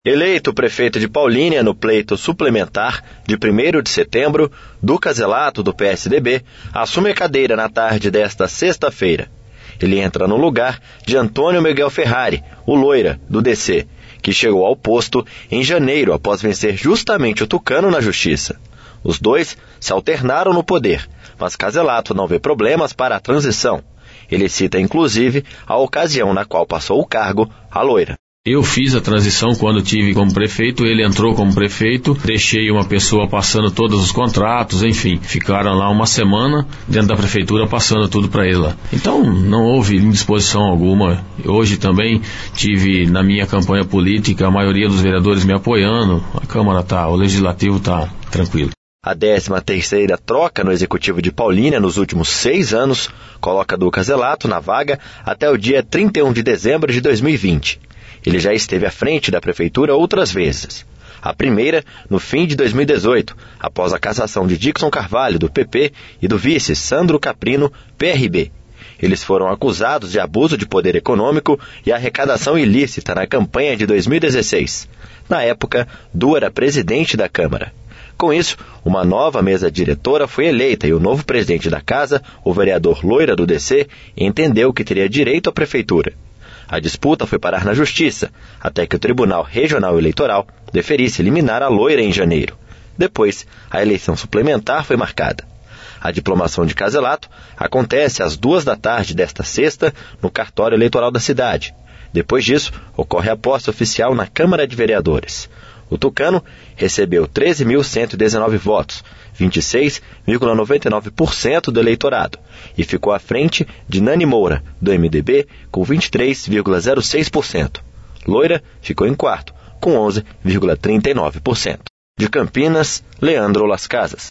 Eleito prefeito de Paulínia no pleito suplementar de 1º de setembro, Duca Zelato, do PSDB, assume a cadeira na tarde desta sexta-feira. Ele entra no lugar de Antônio Miguel Ferrari, o Loira, do DC, que chegou ao posto em janeiro após vencer justamente o Tucano na Justiça. Os dois se alternaram no poder, mas Zelato não vê problemas para a transição. Ele cita, inclusive, a ocasião na qual passou o cargo a Loira. Eu fiz a transição quando tive como prefeito, ele entrou como prefeito, deixei uma pessoa passando todos os contratos, enfim, ficaram lá uma semana dentro da prefeitura passando tudo para ele lá. Então não houve indisposição alguma. Hoje também tive na minha campanha política a maioria dos vereadores me apoiando, a Câmara o Legislativo está tranquilo. A 13ª troca no Executivo de Paulínia nos últimos 6 anos coloca Duca Zelato na vaga até o dia 31 de dezembro de 2020. Ele já esteve à frente da prefeitura outras vezes. A primeira, no fim de 2018, após a cassação de Dixon Carvalho, do PP, e do vice Sandro Caprino, PRB. Eles foram acusados de abuso de poder econômico e arrecadação ilícita na campanha de 2016. Na época, Du era presidente da Câmara. Com isso, uma nova mesa diretora foi eleita e o novo presidente da casa, o vereador Loira, do DC, entendeu que teria direito à prefeitura. A disputa foi parar na Justiça, até que o Tribunal Regional Eleitoral deferisse eliminar a Loira em janeiro. Depois, a eleição suplementar foi marcada. A diplomação de Zelato acontece às 14h desta sexta no cartório eleitoral da cidade. Depois disso, ocorre a posse oficial na Câmara de Vereadores. O Tucano recebeu 13.119 votos, 26,99% do eleitorado, e ficou à frente de Nani Moura, do MDB, com 23,06%. Loira ficou em quarto, com 11,39%. De Campinas, Leandro Las Casas.